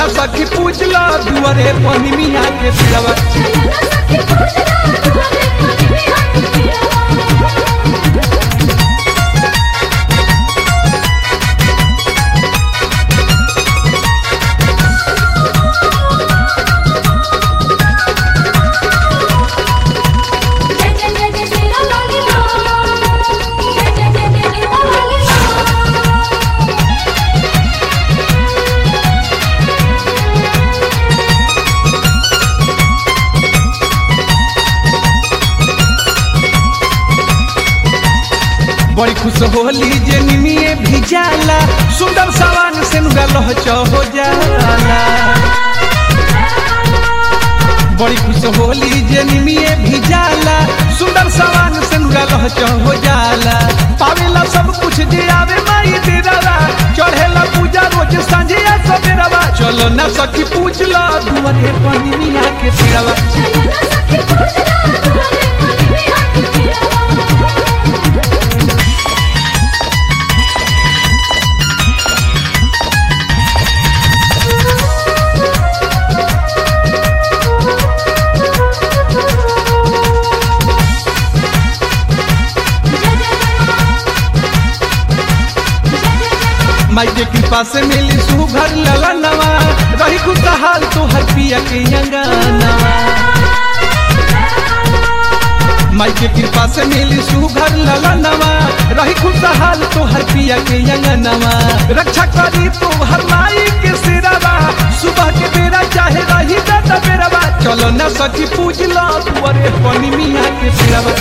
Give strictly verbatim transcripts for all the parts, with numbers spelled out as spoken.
न सखी पूछला दुआरे पानी मिया के पिड़वा बड़ी खुश होली जे निमिये भी जाला सुंदर सवान से नुगा लहच हो जाला बड़ी खुश होली जे निमिये भी जाला सुंदर सवान से नुगा लहच हो जाला पावेला सब कुछ जे आवे माई तेरा चढ़ेला पूजा रोज सांझिया सवेरवा चलो न सखी पूछला दुआरे पानी मिया के पिड़वा माई के कृपा से मिली सुघर ललनवा रही खुशहाल तो हर पिया के अंगनवा माई के कृपा से मिली सुघर ललनवा रही खुशहाल तो हर पिया के अंगनवा रक्षा करी तो हर माई के सिरवा सुबह के बेरा चाहे रही दादा बेरवा चलो न सखी पूजला दुआरे पानी मिया के पिड़वा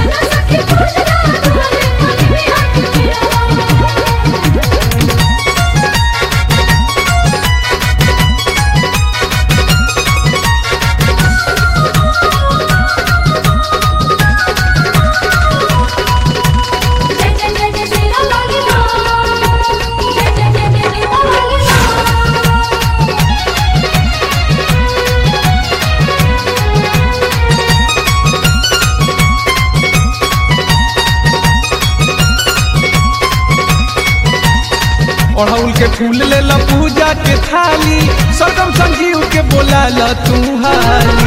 अड़हुल के फूल ले ला पूजा के थाली सरगम संजीव के बोला ला तू हाली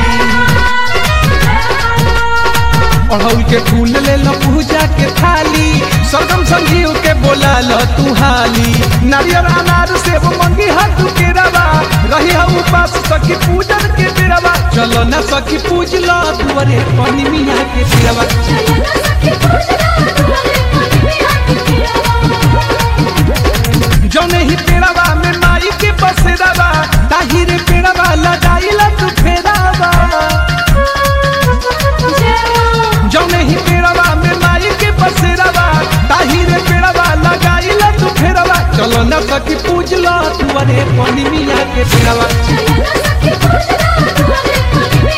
अड़हुल के फूल ले ला पूजा के थाली सरगम संजीव के बोला ला तू हाली नारियल अनार सेब मंगी हाथ के रवा रही है उपास सखी पूजन के बेरवा चलो न सखी पूजला दुआरे पानी मिया के पिड़वा जौने ही पेड़वा में माई के बसेरावा ताहिर पेड़वा लगाइला तू फेरावा जौने ही पेड़वा में माई के बसेरावा ताहिर पेड़वा लगाइला तू फेरावा चलो न सखी पूजला दुआरे पानी मिया के पिड़वा